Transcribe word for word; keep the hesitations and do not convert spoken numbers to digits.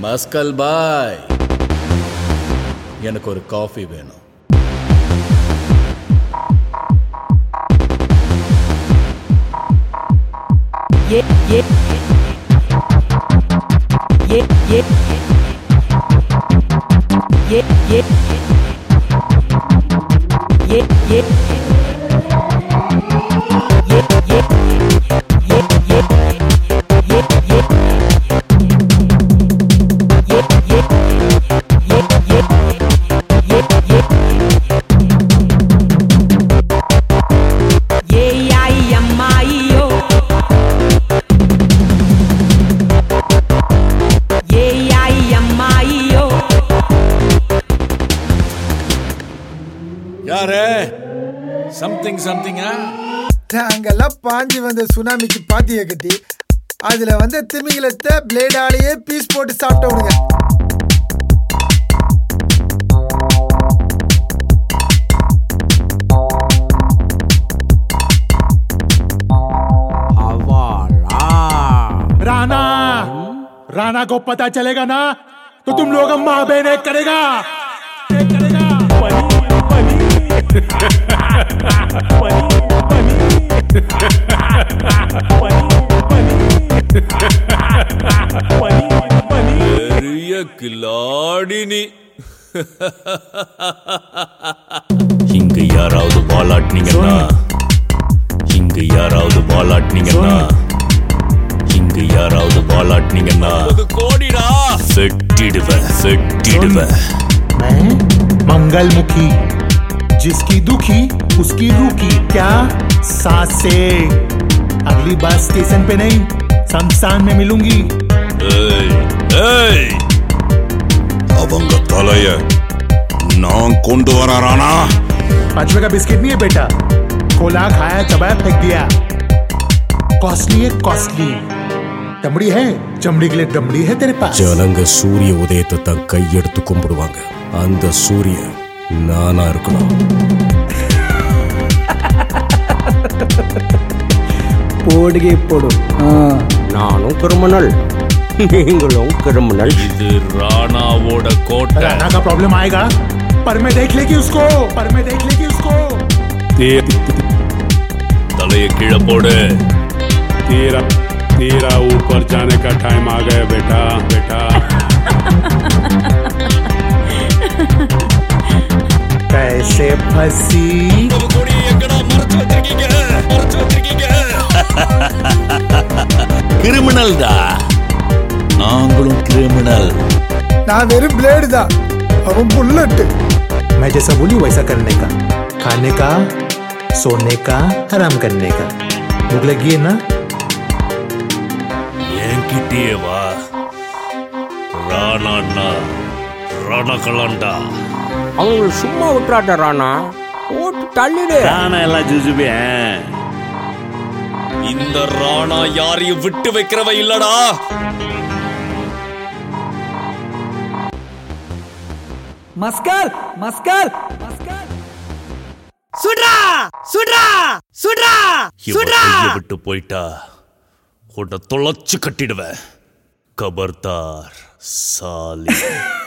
Muscle பாய், எனக்கு ஒரு coffee வேணும். Yeah, yeah, yeah, yeah, yeah, yeah, yeah, yeah, யாரே சம்திங் சம்திங்கா? நாங்கெல்லாம் பாஞ்சு வந்த சுனாமிக்கு பாத்திய கட்டி அதுல வந்த திமிங்கலத்தை பிளேடாலேயே பீஸ் போட்டு சாப்பிட்டவனுங்க. राणा राणा को पता चलेगा ना तो तुम लोग अम्मा बहने करेगा करेगा पनी पनी पनी पनी पनी पनी பெரிய கில்லாடி நீ. இங்க யாராவது வாலாட்டினீங்கன்னா இங்க யாராவது வாலாட்டினீங்கன்னா இங்க யாராவது வாலாட்டினீங்கன்னா கோடிடா வெட்டிடுவேன் வெட்டிடுவேன். मंगल मुखी जिसकी दुखी उसकी रूखी क्या सासे अगली बार स्टेशन पे नहीं शमशान में मिलूंगी. ஏய் ஏய் அவங்க தலைய நான் கொண்டு வரானா? पांच रुपए का बिस्किट नहीं है बेटा, खोला खाया चबाया फेंक दिया. कॉस्टली है कॉस्टली, चमड़ी है चमड़ी के लिए दमड़ी है तेरे पास. ஜனங்க சூரிய உதயத்தை தான் கையெடுத்து கும்பிடுவாங்க. அந்த சூரியன் நானா இருக்கணும். போடுகே போடு. நானும் கிரிமினல், நீங்களும் கிரிமினல். இது ராணாவோட கோட்டை. राणा का प्रॉब्लम आएगा पर मैं देख लेगी उसको, पर मैं देख लेगी उसको. தலைய கீழே போடு. तेरा तेरा ऊपर जाने का टाइम आ गया बेटा बेटा. कैसे फंसी கோடி எங்கடா மறைச்சு வச்சிருக்கீங்க? மறைச்சு வச்சிருக்கீங்க. கிரிமினல் தான், நாங்களும் கிரிமினல். நான் வெறும் பிளேடு தான், அவன் புல்லட்டு. मैं जैसा बोली वैसा करने का, खाने का सोने का आराम करने का. भूख लगी है ना? என்கிட்டயே வா. ராணாண்ணா ரணகலண்டா. அவங்க சும்மா விட்டுறாட்ட ராணா, போட்டு தள்ளிடு. ராணா எல்லாம் ஜுஜுபேன். இந்த ராணா யாரையும் விட்டு வைக்கிறவ இல்லடா. மஸ்கல் மஸ்கல் மஸ்கல். சுட்ரா சுட்ரா சுட்ரா சுட்ரா. விட்டு போயிட்டா உன்னை தொலைச்சு கட்டிடுவேன். கபர்தார் சாலி.